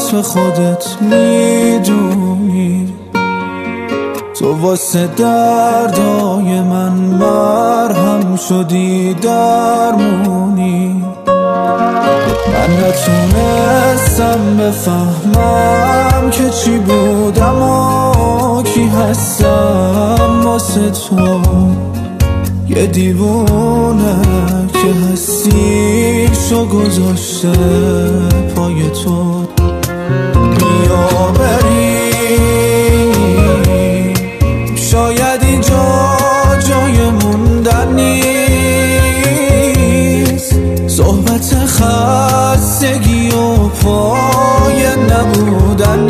تو خودت میدونی، تو واسه دردای من مرهم شدی درمونی. من نتونستم بفهمم که چی بودم و کی هستم واسه تو، یه دیوونه که حسیشو گذاشته پای تو. بیا بریم، شاید اینجا جای موندن نیست، صحبت خستگی و پای نبودن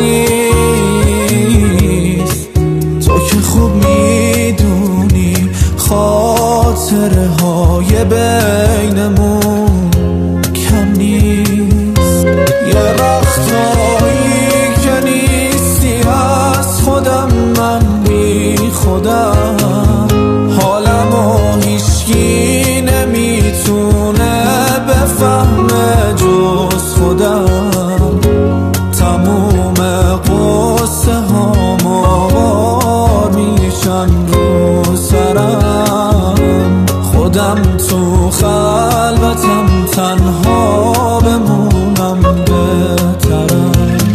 نیست. تو که خوب میدونی خاطره های بینمون کم نیست. یه وقتایی که نیستی از خودم، من بی خودم، حالمو هیچکی نمیتونه بفهمه جز خودم. تموم قصه هامو بار میشن رو سرم، خودم تو خلوتم تنها بمونم بهترم.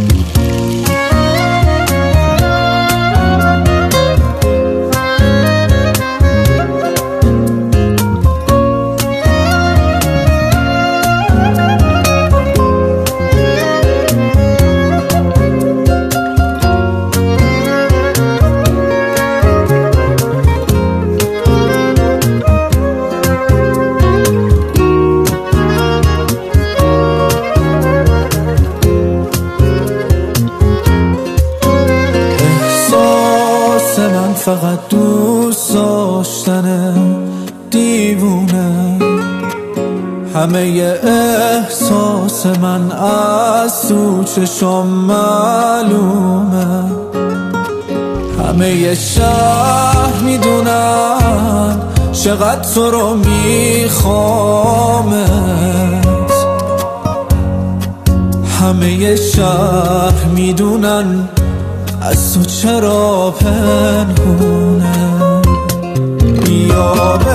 من فقط دوست داشتنه، دیوونه. همه احساس من از تو چشم معلومه، همه شهر میدونن چقدر تو رو میخوامت، همه شهر میدونن از تو چرا پنهونه. بیا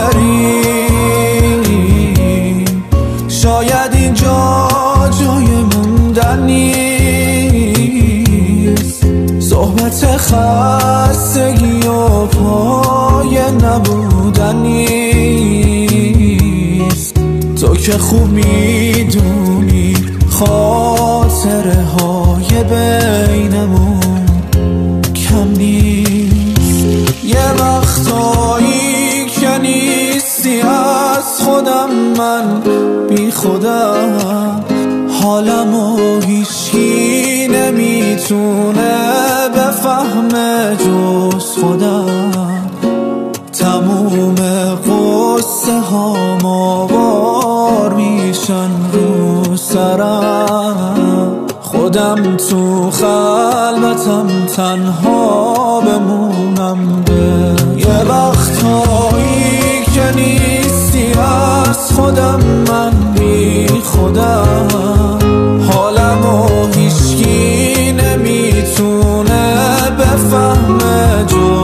بریم، شاید اینجا جای موندن نیست، صحبت خستگی و پای نبودن نیست. تو که خوب میدونی خاطره های بینمون کم نیست. یه وقتایی که نیستی از خودم، من بی خودم، حالمو هیچکی نمیتونه بفهمه جز خودم. تموم قصه هامو بار میشن رو سرم، خودم تو خلوتم تنها بمونم یه وقتایی که نیستی از خودم، من بی خودم، حالمو هیچکی نمیتونه بفهمه جز